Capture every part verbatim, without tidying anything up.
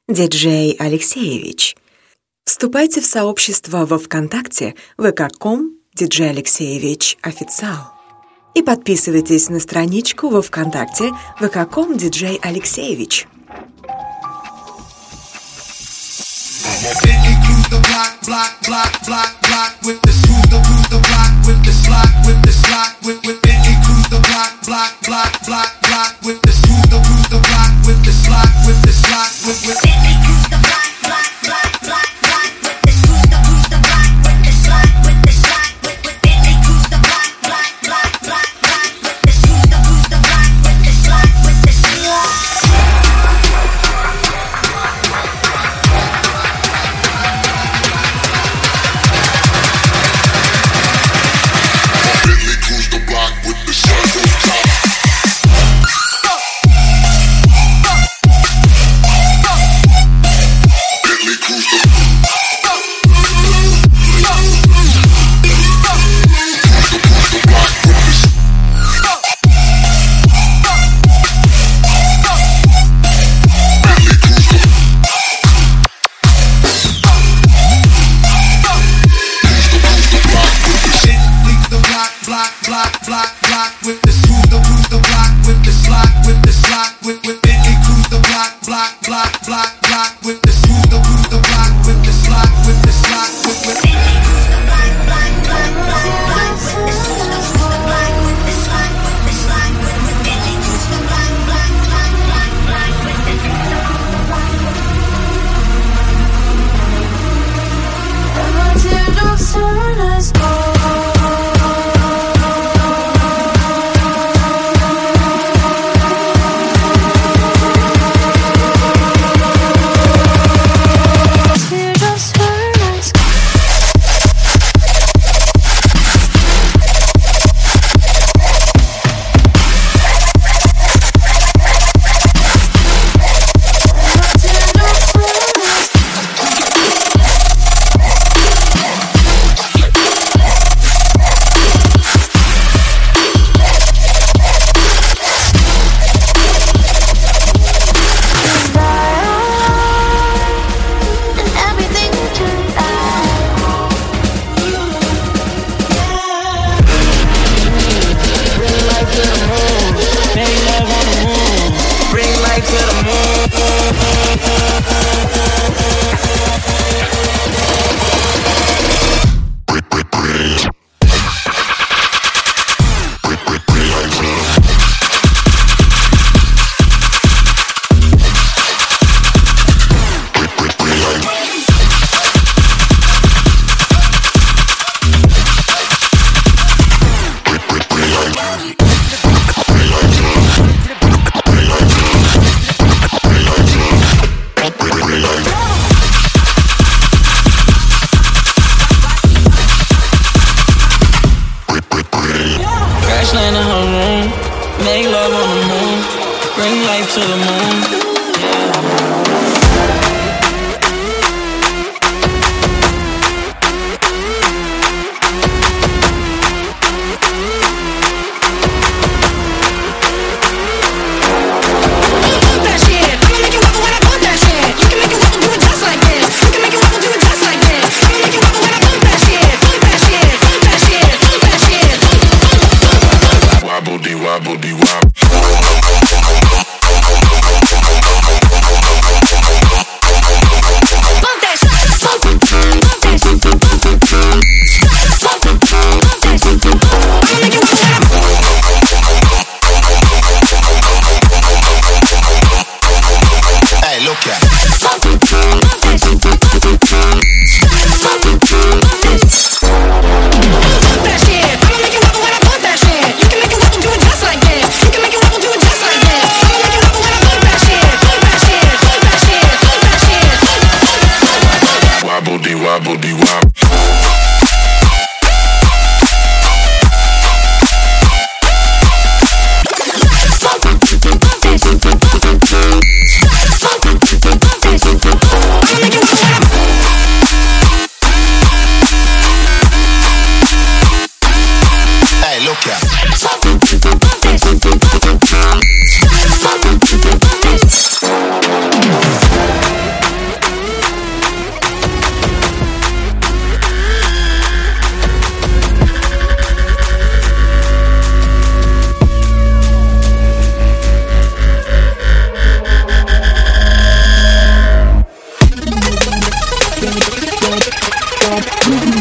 диджей Алексеевич. Вступайте в сообщество во ВКонтакте вэ ка точка ком диджей Алексеевич официал. И подписывайтесь на страничку во ВКонтакте вэ ка точка ком диджей Алексеевич. The block, block, block, block, block with the cruise, the cruise, the block with the slot, with the slot, with with Bentley cruise, the block, block, block, block, block with the cruise, the cruise, the block with the slot, with the slot, with with Bentley cruise, the block, block, block, block, block with the cruise, the cruise, the block with the slot, with the slot, with with Bentley cruise, the block, block, block, block, block with the cruise, the cruise, the block with the slot, with the slot.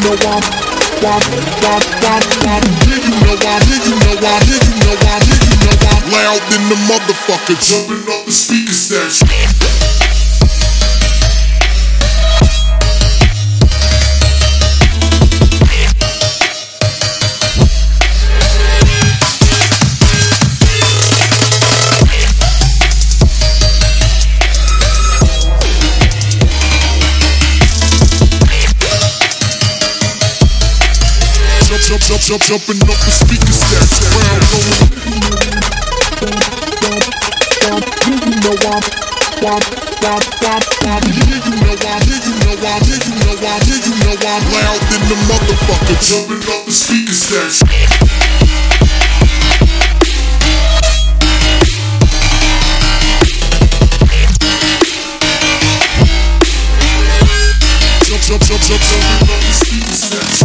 know I'm, I'm, I'm, I'm, I'm, yeah, you know I'm, yeah, you know I'm, yeah, you know I'm, yeah, you know I'm loud in the motherfucker, jumping up the speaker stacks. Jump, jump, jump, jumping up the speaker stacks. Round rolling. You know I'm, I'm, I'm, I'm, I'm. Yeah, you know I'm, yeah, you know I'm, yeah, you know I'm, yeah, you know I'm loud in the motherfucker, jumping up the speaker stacks. Jump, jump, jump, jump, jumping up the speaker stacks.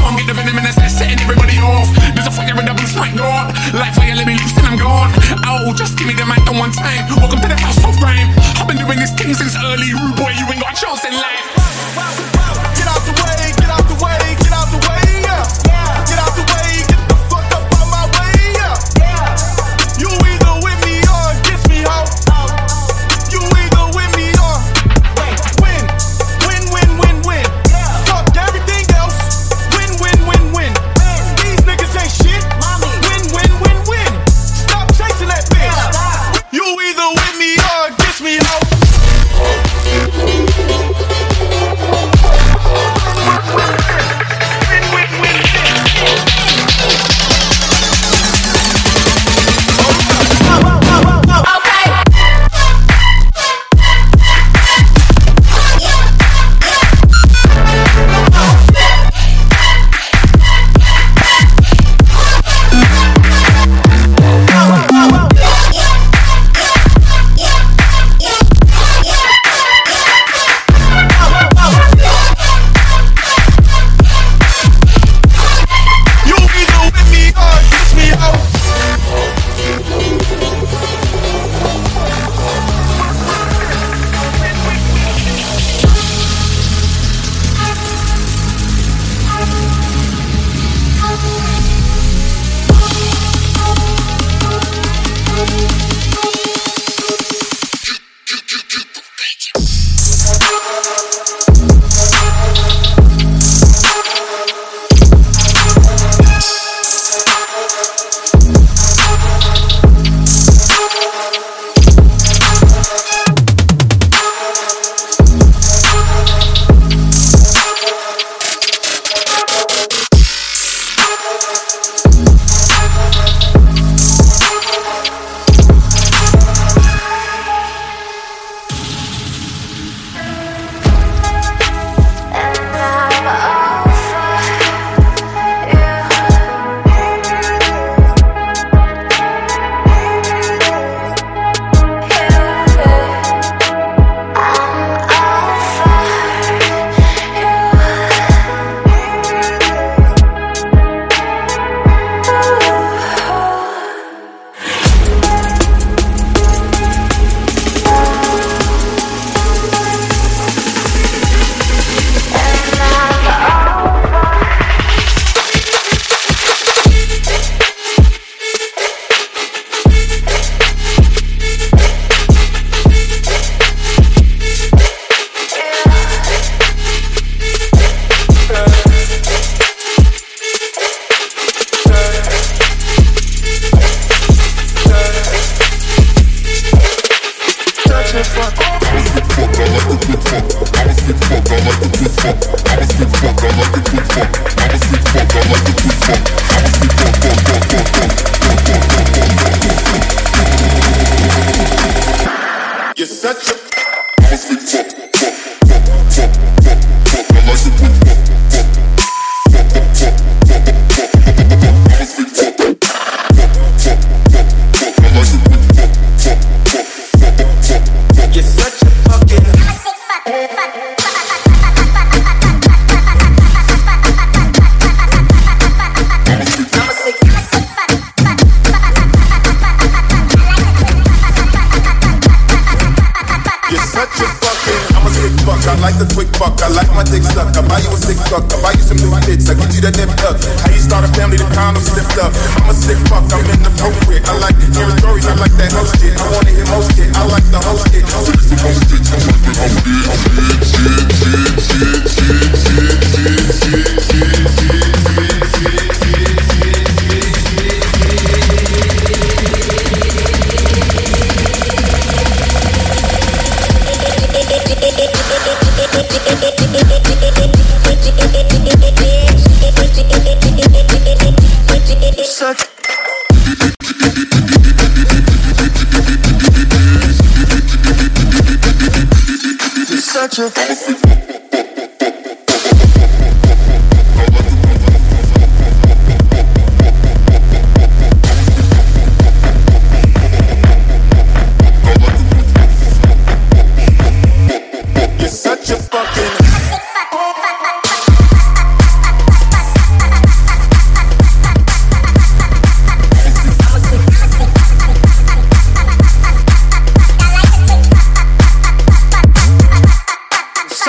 on, get the venom in the set, setting everybody off. There's a fire in the booth, my God. Life fire, let me loose and I'm gone. Oh, just give me the mic on one time. Welcome to the house of grime. I've been doing this thing since early. Rude boy, you ain't got a chance in life. Get out the way, get out the way, get out the way, yeah. Get out the way, get the fuck up out my way, yeah. You either with me or against me, ho. You either with me or win, win, win, win, win, win. Fuck everything else. Win, win, win, win. These niggas ain't shit. Win, win, win, win. Stop chasing that bitch. You either with me or against me, ho.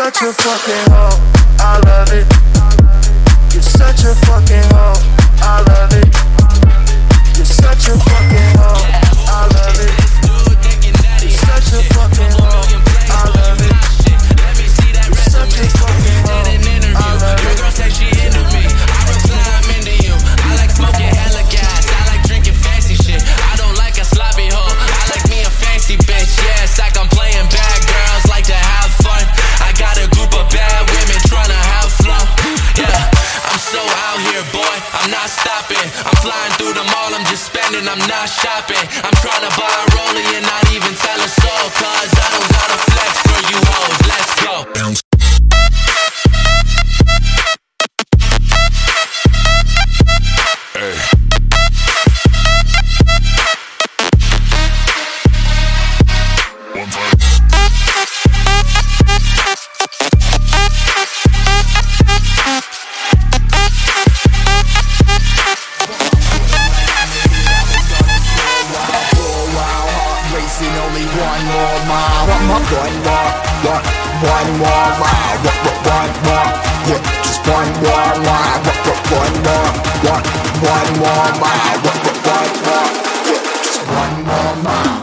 such a fucking hoe, I love it. You're such a fucking hoe, I love it. You're such a fucking hoe, I love it. You're such a fucking hoe, I love it. You're such a fucking hoe, I love it. Your girl said she into me, I reply I'm into you. I like smoking hella gas, I like drinking fancy shit. I don't like a sloppy hoe, I like me a fancy bitch. Yeah, it's like I'm playing bad girls like to have fun. I got a group of bad women trying to have fun. Yeah, I'm so out here, boy, I'm not stopping. I'm flying through the mall, I'm just spending, I'm not shopping. I'm trying to buy a rollie and not even tell a soul, cause I don't gotta flex for you hoes. Let's go. Hey. One time. Only one more mile, one more, one more, one, one more mile, one, one more, yeah, just one more mile, one more, one, one more mile, one, one more, yeah, just one more mile.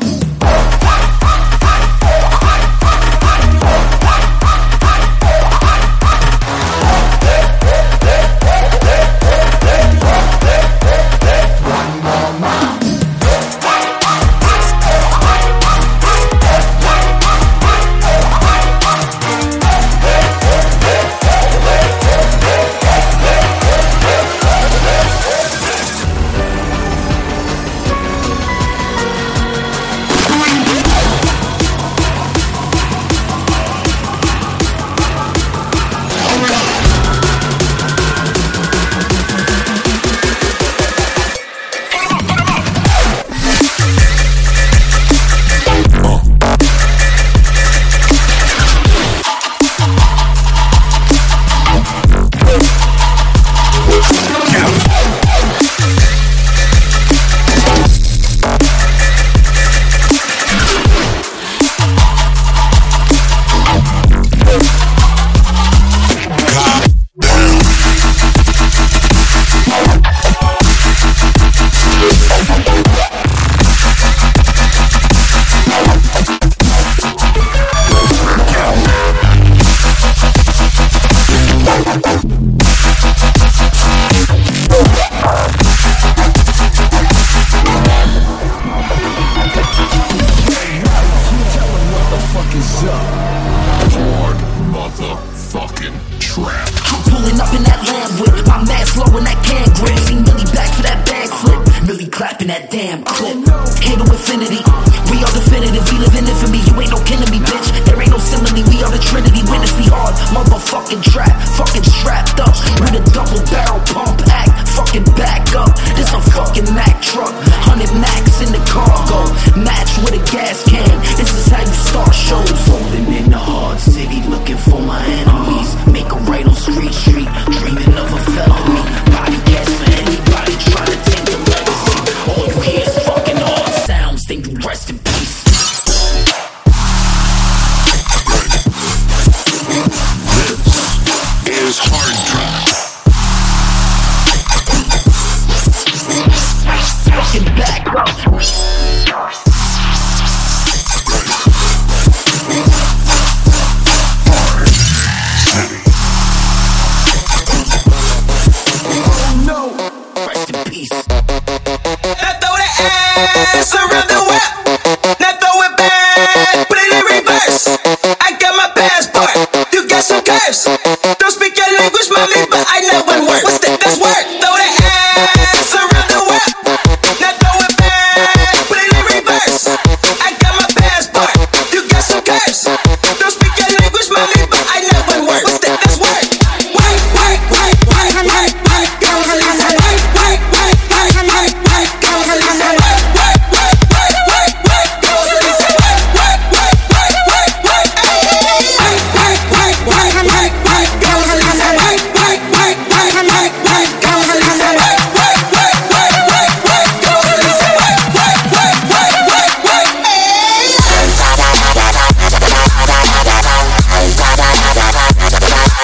Right, right, right.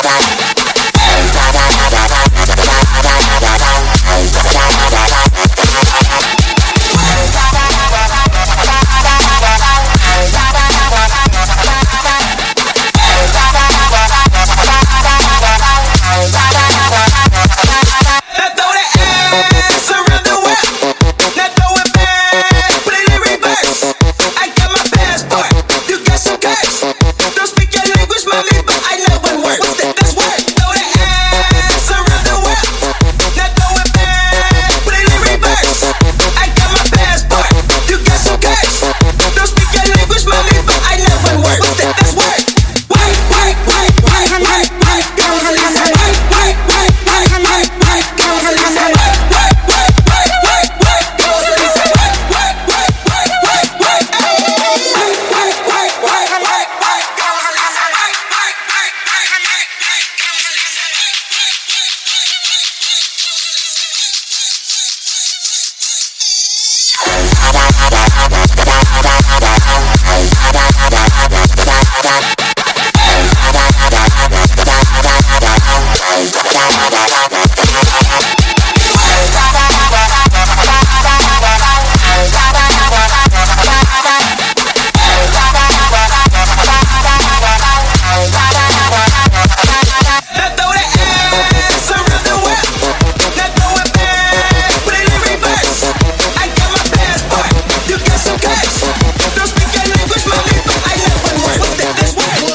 Don't speak your language, mommy, but I know one word. What's that? That's word.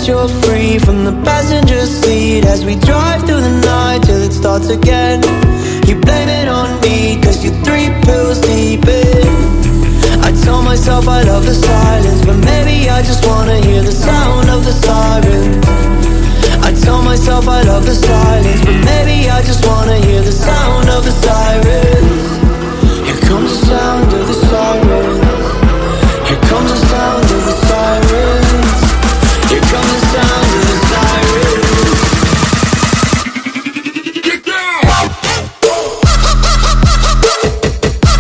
you're free from the passenger seat as we drive through the night till it starts again. You blame it on me cause you're three pills deep in. I tell myself I love the silence, but maybe I just wanna hear the sound of the sirens. I tell myself I love the silence, but maybe I just wanna hear the sound of the sirens. Here comes the sound of the sirens. Here comes the sound of the sirens. Here comes the sound of the sirens. Get down!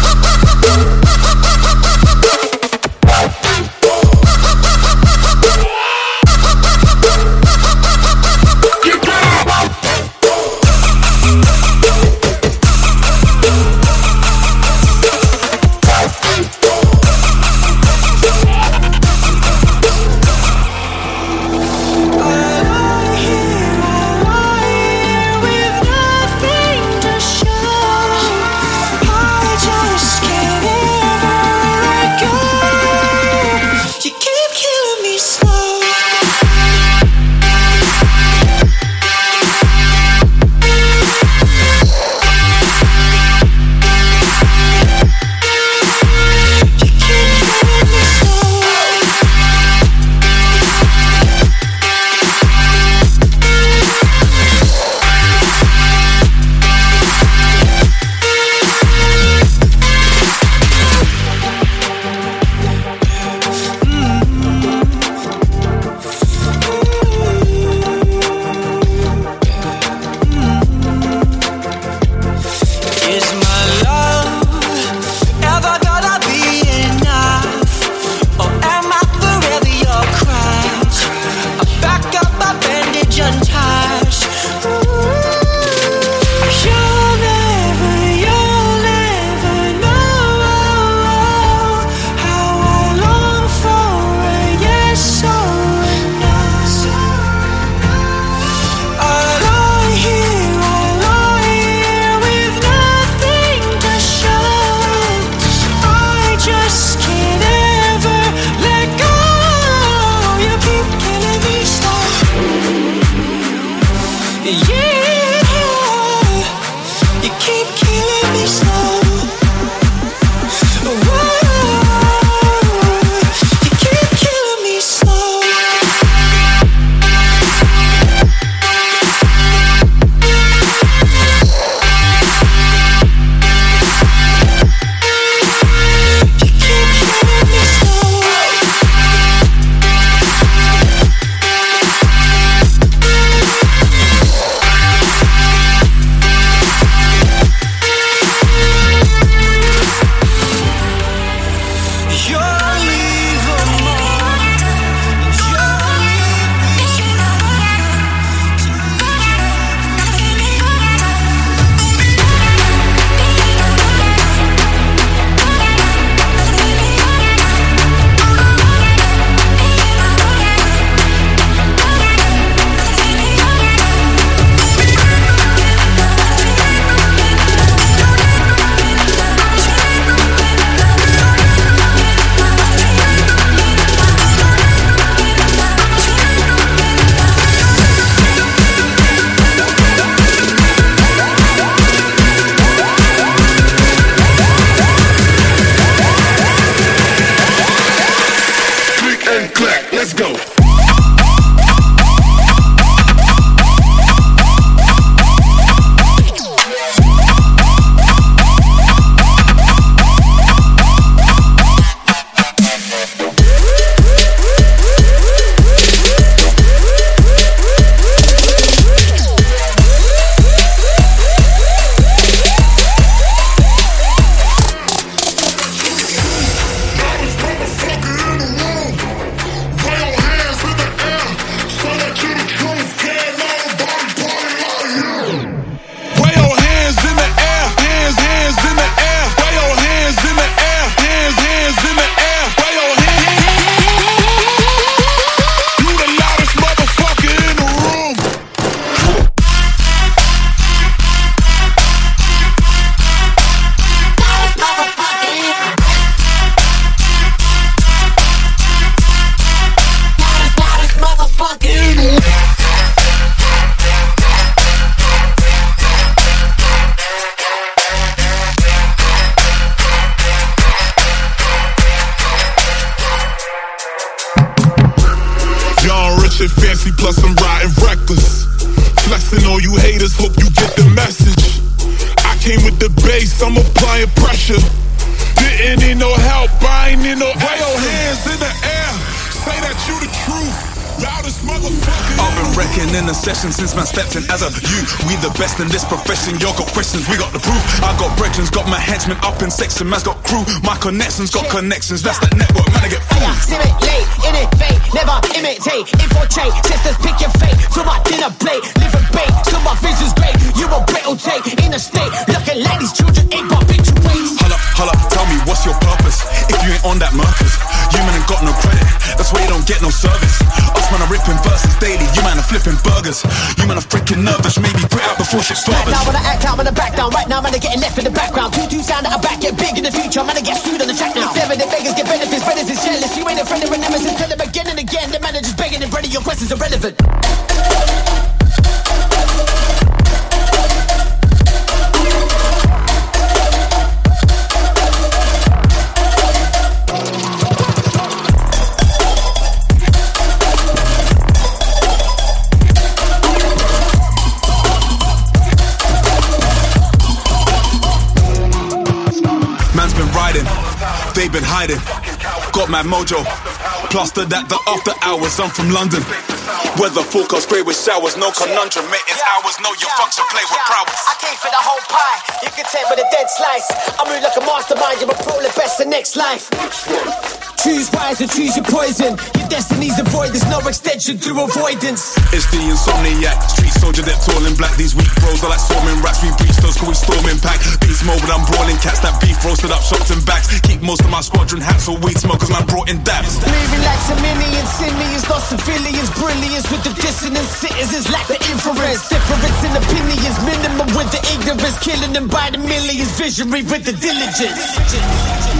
shit fancy, plus I'm riding reckless. Flexing all you haters, hope you get the message. I came with the bass, I'm applying pressure. Didn't need no help, I ain't need no extra. Wave your hands in the air, say that you the truth. Loudest motherfucker. I've been wrecking in the session since man stepped in as a you. We the best in this profession, y'all got questions, we got the proof. I got brethren, got my henchmen up in section, man's got crew. My connections got connections, that's that network, man, I get fooled. Simulate, innovate, never imitate, infiltrate, sisters pick your fate, to my dinner plate, live and bake, so my vision's great, you a brittle take, in a state, looking like these children ain't but bitch ways. Holla, holla, tell me what's your purpose, if you ain't on that Mercus, you man ain't got no credit, that's why you don't get no service. Us man are ripping verses daily, you man are flipping burgers, you man are freaking nervous, maybe put out before shit starts. Right now when I act out, I'm in the back down, right now man are getting left in the background, two two sound at a back, get big in the future, man I get sued on the track now. Seven, the beggars get benefits, brothers is jealous, you ain't a friend of a nemesis, tell them again and again, the manager's begging and ready, your questions are relevant. Man's been riding, they've been hiding. Got mad mojo, plastered at the after hours, I'm from London. Weather forecast grey with showers, no conundrum, mate, it's hours, know your function, play with prowess. I came for the whole pie, you can take with a dead slice. I move like a mastermind, you're a pro, the best the next life. Choose wise and choose your poison. Your destiny's avoid, there's no extension through avoidance. It's the insomniac, street soldier that tall in black. These weak bros are like storming rats. We breach those, cause we storming pack. Beast mode, I'm brawling cats. That beef roasted up, shots and backs. Keep most of my squadron hats or weed smokers, man brought in dabs. Moving like some millions, simians, not civilians. Brilliance with the dissonance, citizens lack the inference. Difference in opinions, minimum with the ignorance. Killing them by the millions, visionary with the diligence.